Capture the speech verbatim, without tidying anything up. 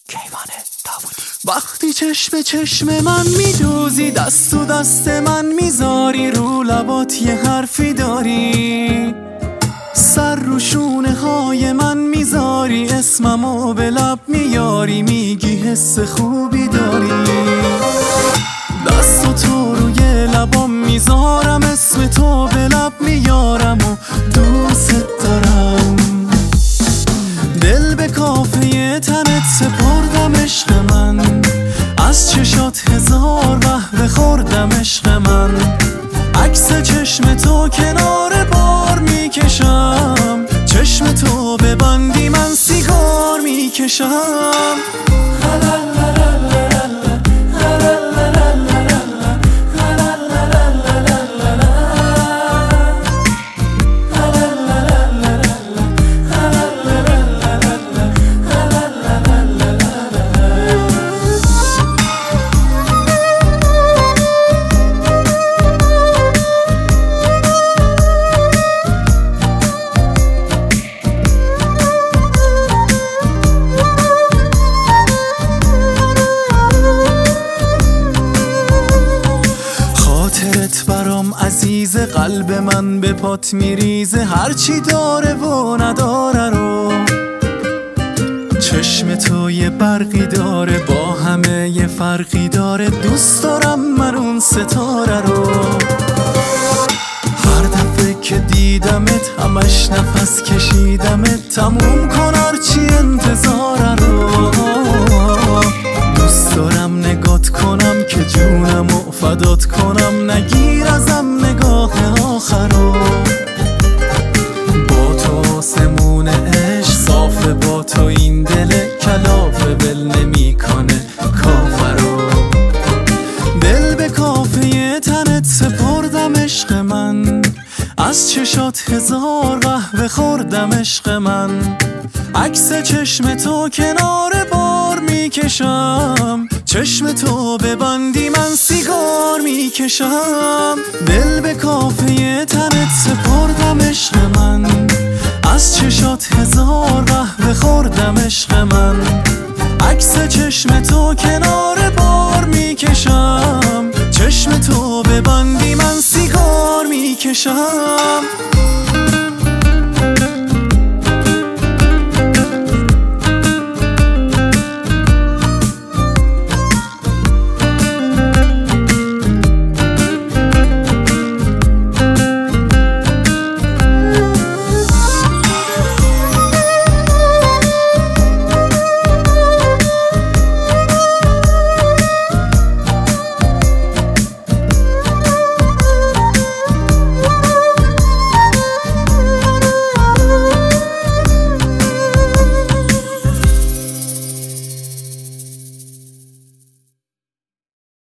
کیوان داوودی. وقتی چشم چشم من میدوزی، دست و دست من میذاری، رو لبات یه حرفی داری، سر رو شونه های من میذاری، اسممو به لب میاری، میگی حس خوبی داری. دست و تو روی لبام میذارم، اسم تو به لب میارم و دوست دارم. دل به کافه تنت سپردم عشق من، از چشات هزار قهوه خوردم عشق من. عکس چشم تو کنار بار میکشم، چشم تو ببندی من سیگار میکشم. خاطرت برام عزیز، قلب من به پات میریزه، هرچی داره و نداره رو. چشم تو یه برقی داره، با همه یه فرقی داره، دوست دارم من اون ستاره رو. هر دفعه که دیدمت همش نفس کشیدمت، تموم کن هرچی انتظاره رو. دوست دارم نگات کنم که جونمو فدات کنم، نگیر ازم نگاه آخر رو. با تو آسمون عشق صافه، با تو این دل کلافه ول نمی کنه کافه رو. دل به کافه تنت سپردم عشق من، از چشات هزار قهوه خوردم عشق من. عکس چشم تو کنار بار میکشم، چشم تو ببندی من سیگار میکشم. دل به کافه تنت سپردم عشق من، از چشات هزار قهوه خوردم عشق من. عکس چشم تو کنار بار میکشم، چشم تو ببندی من سیگار میکشم.